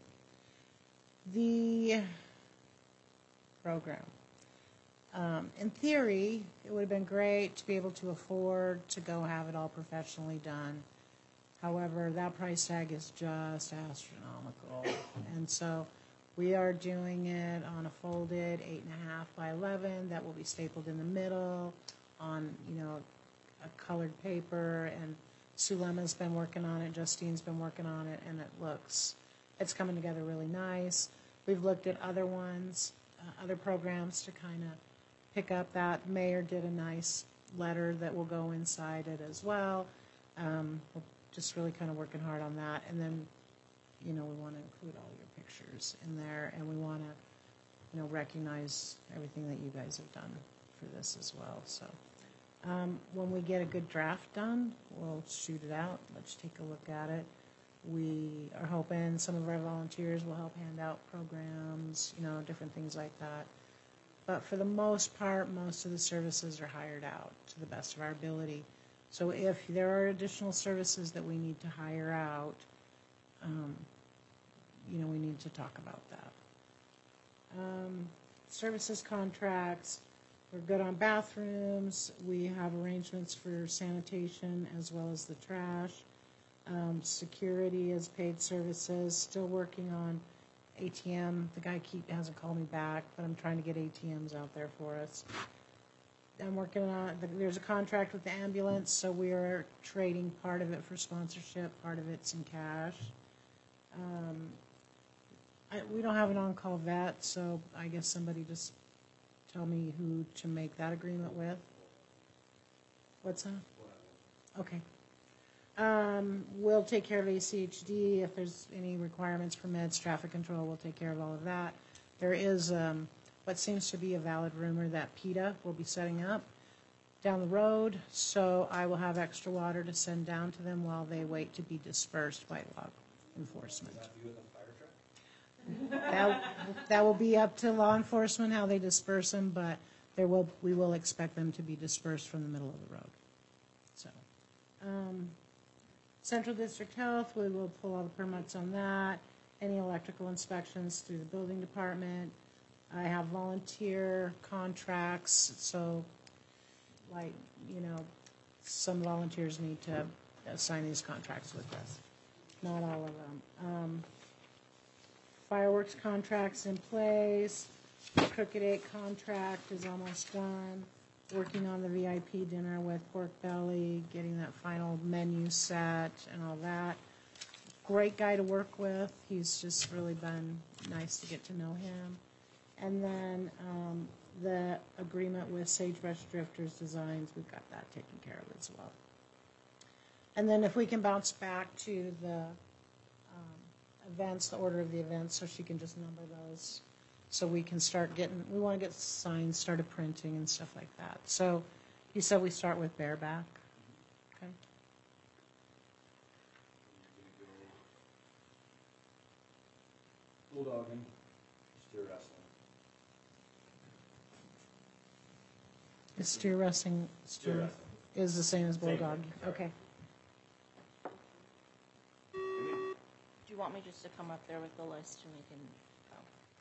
the program. Um, in theory, it would have been great to be able to afford to go have it all professionally done. However, that price tag is just astronomical. And so we are doing it on a folded eight and a half by eleven that will be stapled in the middle on, you know, a colored paper. And Sulema's been working on it, Justine's been working on it, and it looks, it's coming together really nice. We've looked at other ones, uh, other programs to kind of pick up that. Mayor did a nice letter that will go inside it as well. Um, we're just really kind of working hard on that. And then, you know, we want to include all your pictures in there, and we want to, you know, recognize everything that you guys have done for this as well. So um, when we get a good draft done, we'll shoot it out. Let's take a look at it. We are hoping some of our volunteers will help hand out programs, you know, different things like that. But for the most part, most of the services are hired out to the best of our ability. So if there are additional services that we need to hire out, um, you know, we need to talk about that. Um, services contracts, we're good on bathrooms. We have arrangements for sanitation as well as the trash. Um, security is paid services. Still working on A T M. The guy keep hasn't called me back, but I'm trying to get A T Ms out there for us. I'm working on, there's a contract with the ambulance, so we are trading part of it for sponsorship, part of it's in cash. Um, I, we don't have an on-call vet, so I guess somebody just tell me who to make that agreement with. What's that? Okay. Um, we'll take care of A C H D. If there's any requirements for meds, traffic control, we'll take care of all of that. There is um, what seems to be a valid rumor that PETA will be setting up down the road, so I will have extra water to send down to them while they wait to be dispersed by law enforcement. That, that will be up to law enforcement how they disperse them, but there will we will expect them to be dispersed from the middle of the road. So, um, Central District Health, we will pull all the permits on that. Any electrical inspections through the building department. I have volunteer contracts, so like, you know, some volunteers need to uh, sign these contracts with us. Not all of them. Um, fireworks contracts in place. Crooked Eight contract is almost done. Working on the V I P dinner with Pork Belly, getting that final menu set and all that. Great guy to work with. He's just really been nice to get to know him. And then um, the agreement with Sagebrush Drifters Designs, we've got that taken care of as well. And then if we can bounce back to the um, events, the order of the events, so she can just number those. So we can start getting, we want to get signs started printing and stuff like that. So he said we start with bareback. Okay. Bulldogging, steer wrestling. Is steer wrestling Steer wrestling. is the same as Same thing, bulldog? sorry. Okay. Do you want me just to come up there with the list and we can go?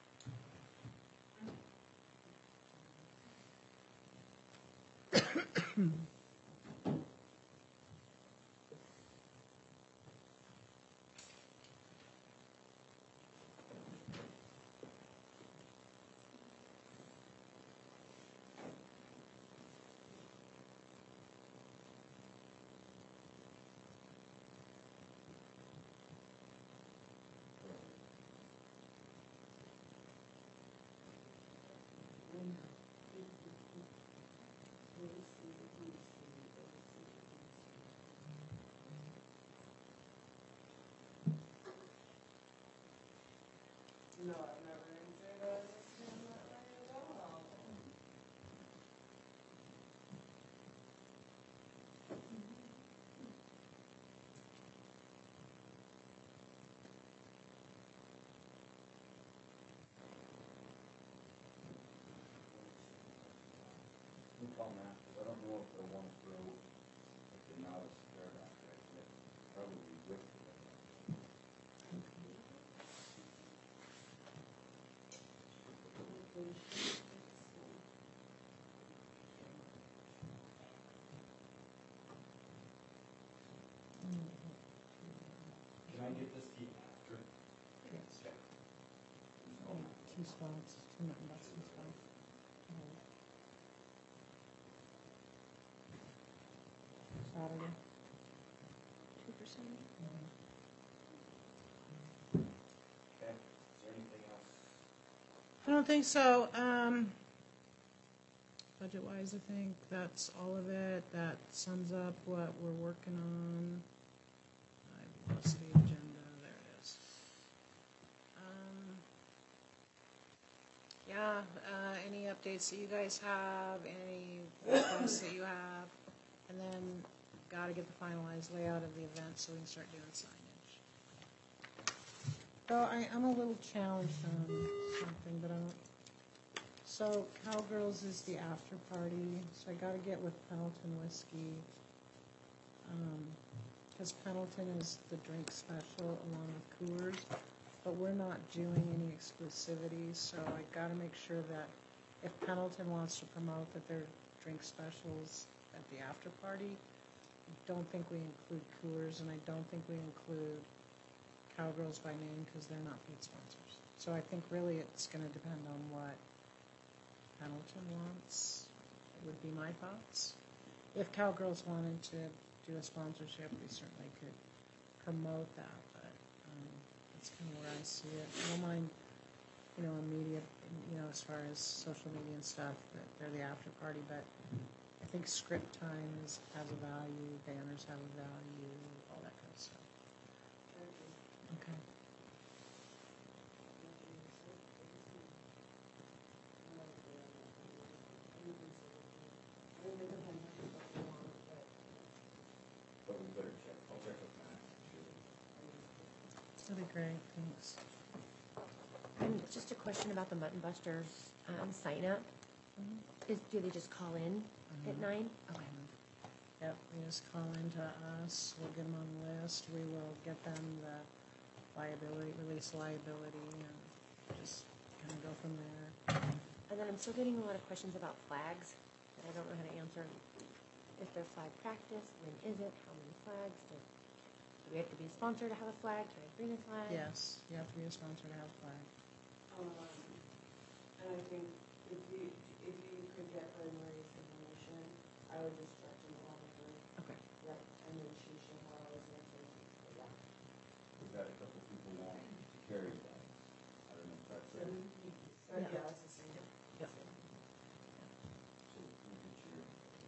No, I've never enjoyed that at all. You call Matt, 'cause I don't know if they'll want to throw like the novice bareback guys yet. Probably with the bareback. Can I get this key after? Yes. Okay. Two spots, two mutton butts, two spots. Saturday. Two percent? Okay, is there anything else? I don't think so. Um, budget-wise, I think that's all of it. That sums up what we're working on. I lost the agenda. There it is. Um, yeah. Uh, any updates that you guys have? Any requests that you have? And then got to get the finalized layout of the event so we can start doing signage. So I, I'm a little challenged on something, but I don't. So Cowgirls is the after party, so I got to get with Pendleton Whiskey. Because Pendleton is the drink special along with Coors, but we're not doing any exclusivities, so I got to make sure that if Pendleton wants to promote that their drink specials at the after party, I don't think we include Coors, and I don't think we include Cowgirls by name because they're not paid sponsors. So I think really it's going to depend on what Pendleton wants. It would be my thoughts. If Cowgirls wanted to do a sponsorship, we certainly could promote that, but um, that's kind of where I see it. I don't mind, you know, in media, you know, as far as social media and stuff, that they're the after party, but I think script time is, has a value, banners have a value, all that kind of stuff. Okay. But we better check, I'll check with Matt, sure. That'd be great, thanks. And just a question about the Mutton Busters um, sign up. Is do they just call in at nine? Okay. Yeah, Yep, they just call into us, we'll get them on the list, we will get them the liability, release liability, and just kind of go from there. And then I'm still getting a lot of questions about flags that I don't know how to answer. Is there flag practice? When is it? How many flags? Do, do we have to be a sponsor to have a flag? Can I bring a flag? Yes, you have to be a sponsor to have a flag. Um, and I think if you, if you could get Anne Marie's information, I would just direct them along with her. Okay. Right, and then she should have all those answers, but yeah. We've had a couple people want to carry that. I don't know if that's So, a. so, Yeah. yeah, it's the same. Yep. So we'll get your.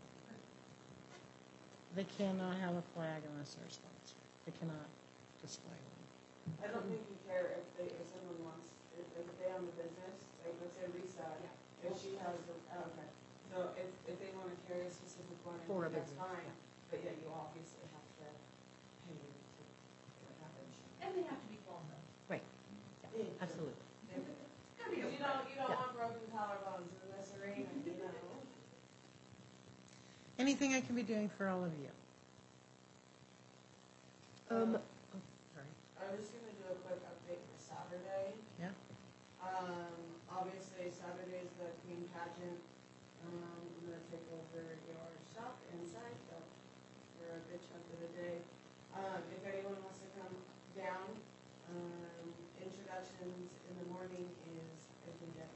They cannot have a flag unless they're a sponsor. They cannot display one. I don't think you care if they, if someone wants, if, if they own the business, like, let's say Lisa, if she has, the oh, okay. So if, if they wanna carry a specific one, I For a think that's business, fine, but yeah, you obviously have to pay to, to have it. And they have to be fall though. Right. Yeah, absolutely. You don't, you don't want broken collarbones in this arena, you know? Anything I can be doing for all of you? Um, Um, Sorry. I was gonna do a quick update for Saturday. Yeah? Um, obviously Saturday's the Queen pageant. Um, I'm gonna take over your shop inside, so for a good chunk of the day. Um, if anyone wants to come down, um, introductions in the morning is, I think at,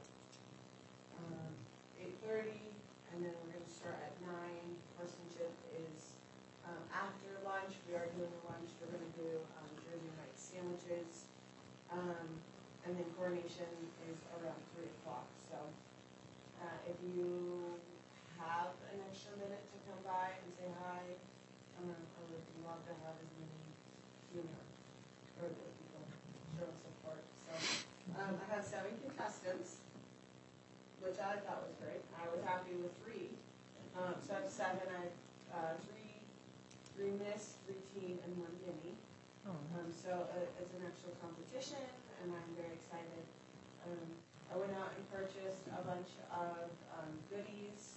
um, eight thirty, and then we're gonna start at nine. Horsemanship is, um, after lunch. We are doing the lunch. We're gonna do, um, Jersey Mike's sandwiches. Um, and then coronation is around three o'clock, so, uh, if you have an extra minute to come by and say hi, um, I would love to have as many humor, or the people show support, so. Um, I have seven contestants, which I thought was great. I was happy with three. Um, so I have seven, I have, uh, three, three miss, three teen, and one guinea. Oh, Um, so uh, it's an actual competition, and I'm very excited. Um, I went out and purchased a bunch of um, goodies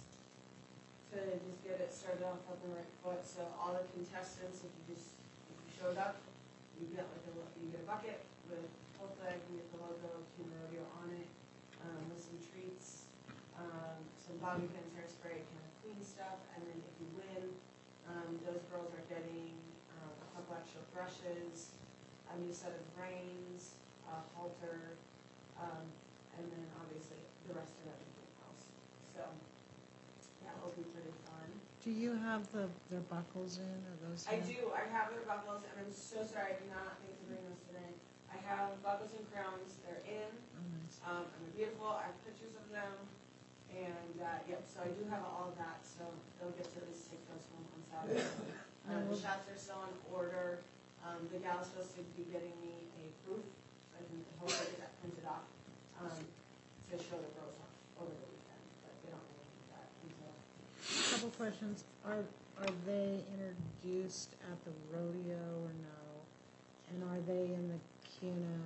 to just get it started off on the right foot. So all the contestants, if you just if you showed up, you get like a you get a bucket with full flag, you get the logo of King Rodeo on it, um, with some treats, um, some bobby pins, hairspray, kind of clean stuff, and then if you win, um, those girls are getting um, a couple extra brushes, a new set of reins, a halter, um, and then obviously the rest of everything else. So that will be pretty fun. do you have the, their buckles in, or those? I in? do, I have their buckles, and I'm so sorry, I did not think to bring those today. I have buckles and crowns, they're in, Oh, nice. um, and they're beautiful, I have pictures of them, and, uh, yep, so I do have all of that, so they'll get to at least take those home on Saturday. Um, the shots are still in order, um, the gal's supposed to be getting me a proof, I can hopefully get that printed off, um, to show the girls off over the weekend, but they don't really need that until. Couple questions. Are, are they introduced at the rodeo or no? And are they in the Cuna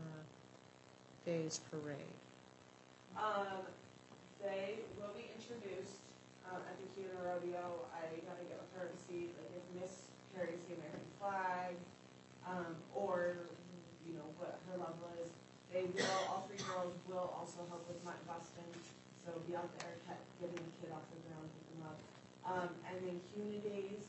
Days Parade? Um, they will be introduced, um, at the Cuna Rodeo. I gotta get with her to see, like, if Miss carries the American flag, um, or, you know, what her level is. They will, all three girls will also help with mutton busting, so be out there, ca- getting the kid off the ground, pick them up. Um, and then Cuna Days,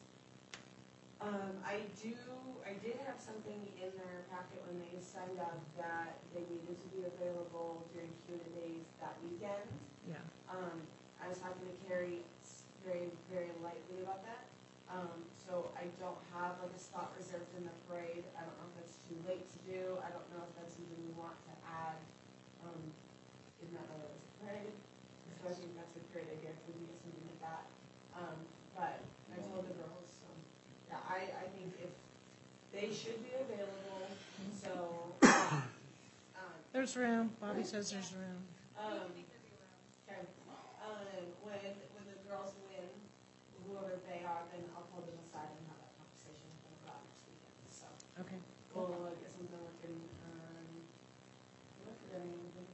um, I do, I did have something in their packet when they signed up that they needed to be available during Cuna Days that weekend. Yeah. Um, I was talking to Carrie s- very, very lightly about that. Um, so I don't have like a spot reserved in the parade. I don't know if that's too late to do. I don't know if that's something we want to add, um, in that other parade. So I think that's a great idea if we can get something like that. Um, but I told the girls, so, yeah, I, I think if, they should be available, so, um, There's room. Bobby says there's room. um, okay, um, when, when the girls win, whoever they are, then I'll pull them aside and have that conversation with them about next weekend, so. Okay. We'll uh, get something looking, um, look at anything.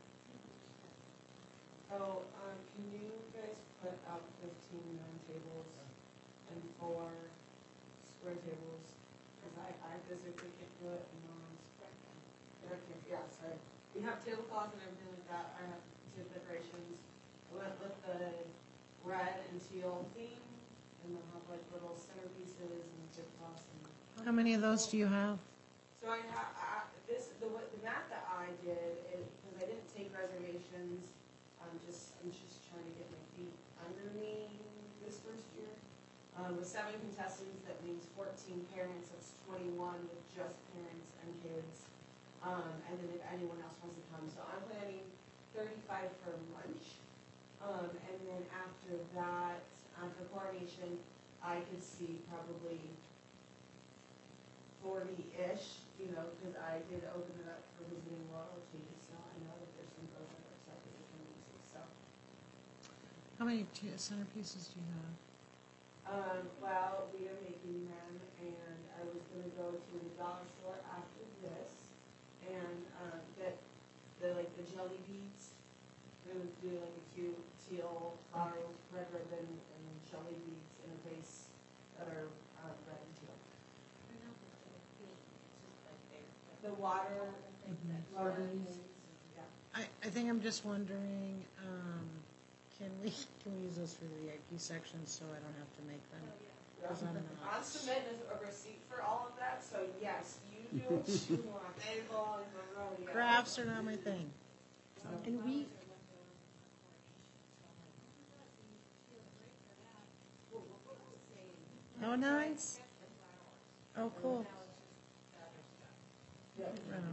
Oh, um, can you guys put up fifteen round tables and four square tables, because I, I physically can't do it, and no one's, I can't, yeah, sorry. We have tablecloth and everything like that, I have table decorations. I went with the red and teal theme, and they'll have like little centerpieces and tablecloths and. How many of those do you have? So I, ha- I this the what the math that I did is because I didn't take reservations. I'm just I'm just trying to get my feet under me this first year. Um, with seven contestants, that means fourteen parents. That's twenty-one with just parents and kids. Um, and then if anyone else wants to come, so I'm planning thirty-five for lunch. Um, and then after that, after coordination, I could see probably forty-ish, you know, because I did open it up for visiting royalty, so I know that there's some girls that are excited to come and see, so. How many t- centerpieces do you have? Um, well, we are making them, and I was gonna go to the dollar store after this, and, um, get the, like, the jelly beads. We would do like a cute teal, flower, red ribbon, and jelly beads in a vase that are, um, red and teal. The water, marbles, yeah. I, I think I'm just wondering, um, can we, can we use those for the V I P sections so I don't have to make them? 'Cause I'm not. I'm submitting a receipt for all of that, so yes, you do what you want. They belong in the rodeo. Crafts are not my thing. And we, Oh, nice. Oh, cool. Wow.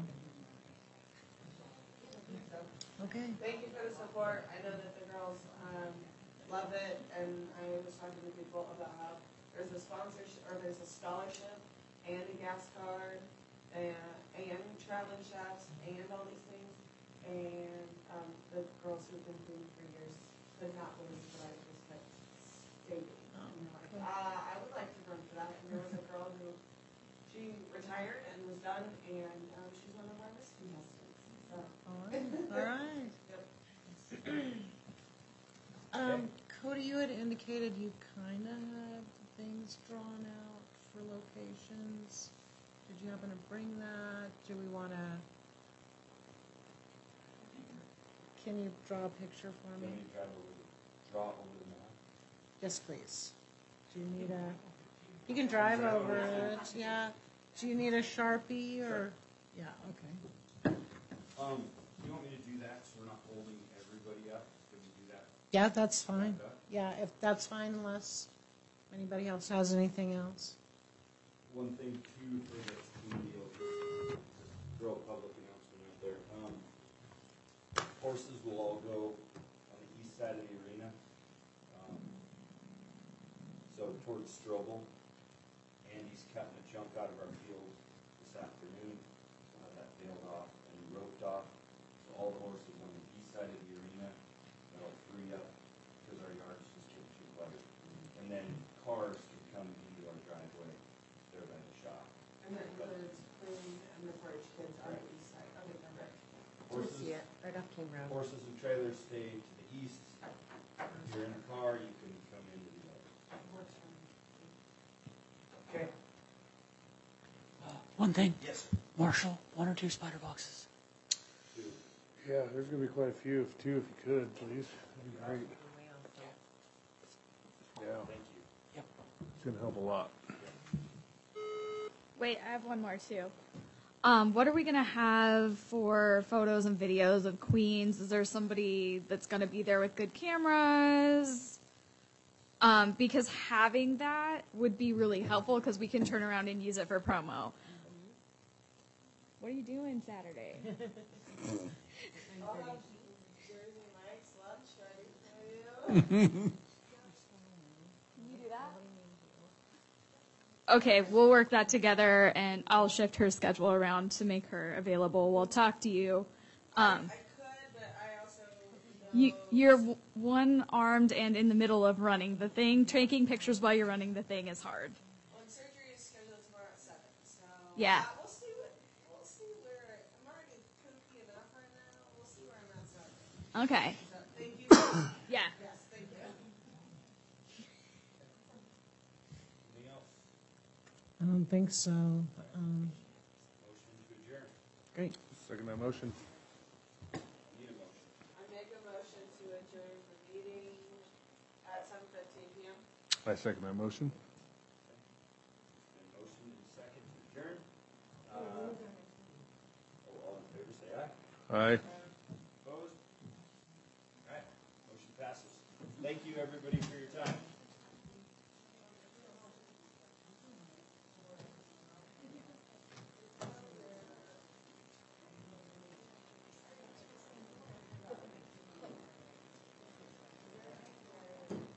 Okay. Thank you for the support. I know that the girls um, love it, and I was talking to people about how there's a sponsorship, or there's a scholarship, and a gas card, and, and traveling chefs, and all these things. And um, the girls who've been doing for years could not believe that I just kept stating. Oh, And they're like, cool. uh, I would like to run for that. And there was a girl who, she retired and was done, and um, she's one of our list contestants. So. All right. All right. Yep. Um, Cody, you had indicated you kind of have things drawn out for locations. Did you happen to bring that? Do we want to? Can you draw a picture for Let me? me drive over the, draw over the map. Yes, please. Do you need a? You can drive over it. Yeah. Do you need a Sharpie or? Yeah. Okay. Um, you want me to do that so we're not holding everybody up? Can we do that? Yeah, that's fine. Yeah, if that's fine, unless anybody else has anything else. One thing too for the team deal, just throw a public announcement out there. Um, horses will all go on the east side of the arena. Um, so towards Strobel. Andy's cutting a chunk out of our field this afternoon. Uh, that bailed off and roped off. So all the horses on the east side of the arena, that'll free up because our yards just get too cluttered. And then cars can come into our driveway there by the shop. And that includes Queen and the four H kids on the east side. Okay, I'm ready. I Horses, see it, right off King Road. horses and trailers stay to the east. If you're in a car, you can come into the other. Works for me. Okay. One thing, Yes. Marshall, one or two spider boxes. Yeah, there's gonna be quite a few, if two if you could, please. That'd be great. Yeah, Thank you. it's gonna help a lot. Wait, I have one more too. Um, what are we gonna have for photos and videos of queens? Is there somebody that's gonna be there with good cameras? Um, because having that would be really helpful because we can turn around and use it for promo. What are you doing Saturday? I'll have Jersey Mike's lunch ready for you. Can you do that? Okay, we'll work that together, and I'll shift her schedule around to make her available. We'll talk to you. Um, I could, but I also know. you you're w- one-armed and in the middle of running the thing. Taking pictures while you're running the thing is hard. Well, surgery is scheduled tomorrow at seven, so. Yeah. Uh, we'll see what, we'll see where, I'm already poopy enough right now. We'll see where I'm at Saturday. Okay. So, thank you. Yeah. Yes, thank you. Anything else? I don't think so. Um, Motion to adjourn. Great. Second that motion. Need a motion. I make a motion to adjourn the meeting at seven fifteen P M. I second that motion. Been motion and second to adjourn. Uh, oh, all in favor, say aye. Aye. Opposed? All right, motion passes. Thank you, everybody, for your